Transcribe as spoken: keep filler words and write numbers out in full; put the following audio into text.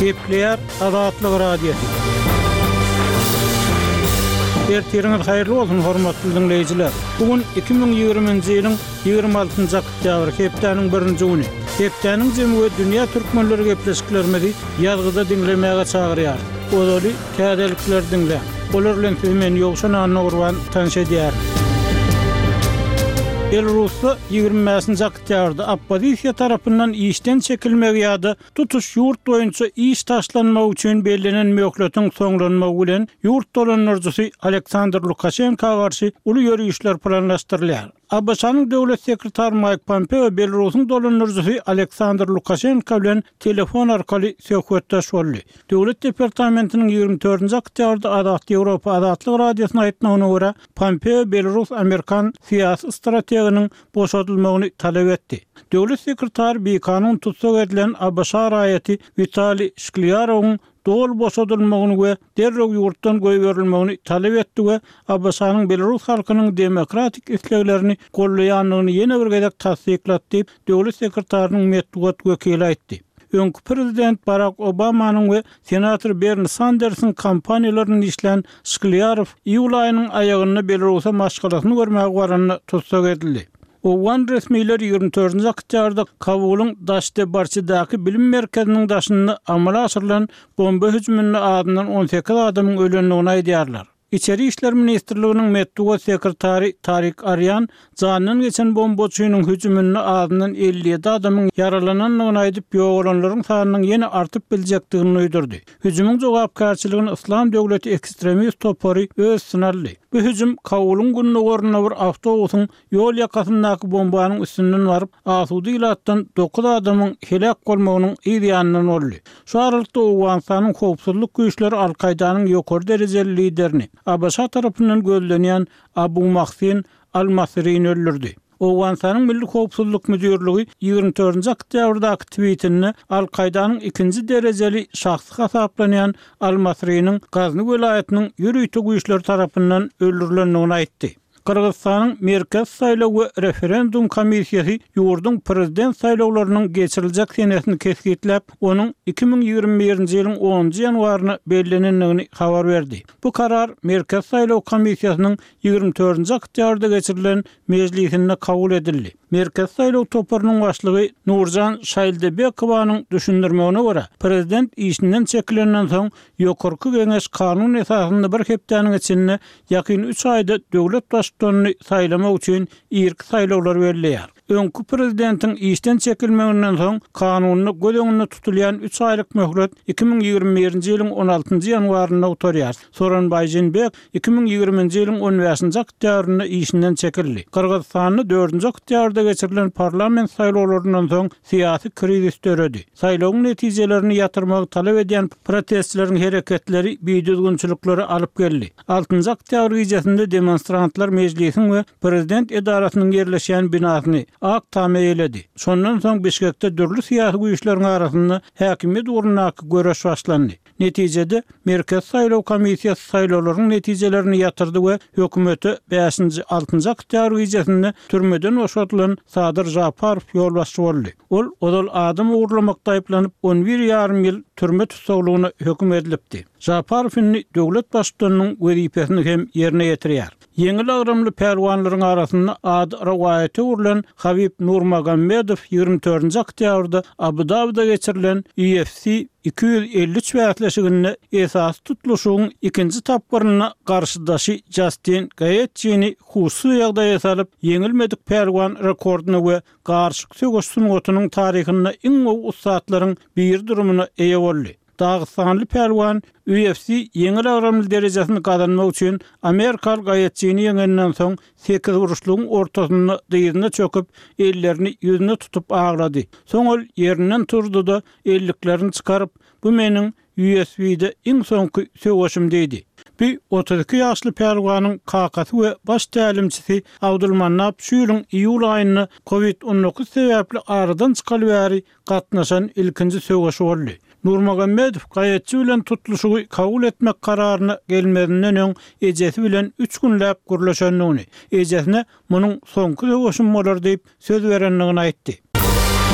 Gepleýär Azatlyk radiosu. Ertiriňiz haýyrly bolsun hormatly dinleýijiler. Bugun iki bin ýigriminji ýylyň ýygrimi altynjy oktýabr hepdeniň birinji güni. Hepdeniň jemgy dünýä türkmenleri gepleşiklerini ýazgyda dinlemäge çagyrýar. Ozaly täzelikler dinle. Olar bilen men ýogşan anagurwan tanış edýär. Belarusda ýygrimi oktýabrda oppozisiýa tarapyndan işden çekilmegi ýa-da tutuş ýurt boýunça iş taşlanmagy üçin belgilenen möhletin soňlanmagy bilen ýurt dolanjysy Aleksandr Lukashenko garşy uly ýörüşler planlaşdyrylýar. A B S-nyň döwlet sekretary Mike Pompeo Belarusyň dolanjysy Aleksandr Lukashenko bilen telefon arkaly söhbetdeş boldy. Döwlet departamentiniň ýygrimi dördünji oktýabrda Azat Ýewropa Azatlyk radiosyna aýtmagyna görä, Pompeo Belarus Amerikan siýasy strategiyanyň boşadylmagyny talap etdi. Döwlet sekretary bir kanun tutsak edilen A B S raýaty Vitaliy Shklyarowyň dol boşadylmagyny we derreg ýurtdan goýberilmegini talap etdi we A B S-nyň Belarus halkynyň demokratik isleglerini gollaýanlygyny ýene bir gezek tasdiklatdy diýip döwlet sekretarymyň medeniýet wekili aýtdy. Öňkü prezident Barack Obamanyň we senator Bernie Sanders'ın kampaniýalaryny işlän Shklyarow iýul aýynyň aýagyny Belarusa maşgalasyny görmäge baranyny tutsak edildi. Owan resmiler ýygrimi dördünji oktýabrda Kabulyň Daşdebarçydaky bilim merkeziniň daşyny amala aşyrylan bomba hüjümüne adynan on sekiz adamyň ölenligini aýdýarlar. İçeri işler Ministrliginiň medeniýet sekretary Tarik Aryan janyny geçen bombaçynyň hüjümüne adynan elli ýedi adamyň yaralananlygyny aýdyp ýoğulanlaryň sanynyň ýene artyp biljekdigini öýdürdi. Hüjümüň jogapkarçylygyny Islam döwleti ekstremist topary öz sınarly. Bu hüjüm Kabulyň gününe gorna bir awtobusyň ýol ýakasyndaky bombanyň üstünden baryp asudy ilatdan dokuz adamyň helak bolmagynyň ýa-da boldy. Şu aralykda Owensanyň howpsuzlyk güýçleri Al-Kaidanyň ýokary derejeli liderini A B S tarapyndan gözlenýän Abu Mahsin Al-Masri'ni öldürdi. Owensanyň Milli Howpsuzlyk Müdürligi ýygrimi dördünji oktýabrdaky tweetini Al-Kaidanyň ikinji derejeli şahsy hasaplanýan Al-Masri'niň Gazny welaýatynyň ýürüýte güýçleri tarapyndan öldürilendigini aýtdy. Kırgızstanyň Merkez Saýlaw we Referendum Komissiýasy ýurdun prezident saýlawlarynyň geçiriljek senesini keskitlep, onuň iki bin ýigrimiji birinji ýylyň onunji ýanwaryna bellenenligini habar berdi. Bu karar Merkez Saýlaw Komissiýasynyň ýygrimi dördünji oktýabrda geçirilen mejlisinde kabul edildi. Merkez Saýlaw toparynyň başlygy Nurjan Şaýldebekowanyň düşündirmegine görä, prezident işinden çekilenden soň ýokarky geňeş kanun esasynda bir hepdeniň içinde ýakyn üç aýda döwlet başçylygyny saýlamak üçin irki saýlawlar berilýär. Öňkü prezidentiň işden çekilmeginden soň kanunyny göz tutulýan üç aýlyk möhlet iki bin ýigrimiji birinji ýylyň on altynjy ýanwaryna oturýar. Soran Baýjenbek iki bin ýigriminji ýylyň on beşinji oktýabrynda işinden çekildi. Kırgızstanyň dördünji oktýabrda geçirilen parlament saýlawlaryndan soň syýasy krizis töredi. Saýlawyň netijelerini ýatyrmagy talap edýän protestçileriň hereketleri biýdüzgünçilikleri alyp geldi. altynjy oktýabr gecesinde demonstrantlar mejlisiň we prezident edarasynyň ýerleşýän binasyny ak tame eyledi. Şondan soň Bişkekde dürli siýasy güýçleriň arasynda häkimiýet urunaky görüş başlandy. Netijede Merkez Saýlaw Komissiýasy saýlawlaryň netijelerini ýatyrdy we hökümeti beşinji altynjy oktýabr gecesinde türmeden boşatylan Sadyr Japarow ýolbaşçy boldy. Ol odal adam uğurlamakda aýplanyp on bir ýarym ýyl türme tutsaglygyna höküm edilipdi. Japarowyň döwlet başçylygynyň wezipesini hem ýerine ýetirýär. Yeňil agramly perwanlaryň arasynda ad rawayaty urulan Habib Nurmagomedov ýygrimi dördünji oktýabrda Abu Dabida geçirilen U F C iki yüz elli üç wätleşigine esas tutuluşyň ikinji tapgyryna garşydaşy Justin Gaethje'ni hususy ýagdaýa salyp yeňilmedik perwan rekordyny we garşyk sögüş sunugatynyň taryhyna iň gowy ustaatlaryň bir durumuna eýe boldy. Dağıstanly perwan U F C yeňil agramly derejesini gazanmak üçin Amerikal Gaethje'ni yeňenden soň sekiz uruşlugyň ortasyna dyýyna çöküp ellerini ýüzüne tutup aglady. Soň ol ýerinden turdy da elliklerini çykaryp, bu meniň U F C'de iň soňky sögüşim diýdi. Bir otuz iki ýaşly perwanyň kakasy we baş tälimçisi Abdulmanap şu ýylyň iýul aýyny Covid on dokuz sebäpli aradan çykaly bäri gatnaşan ilkinji sögüşi boldy. Nurmagomedov Gaethje bilen tutuluşy kabul etmek kararyna gelmedinden öň ejesi bilen üç günläp gürleşenligini, ejesine munyň soňky sögüşim bolar diýip söz berenligini aýtdy.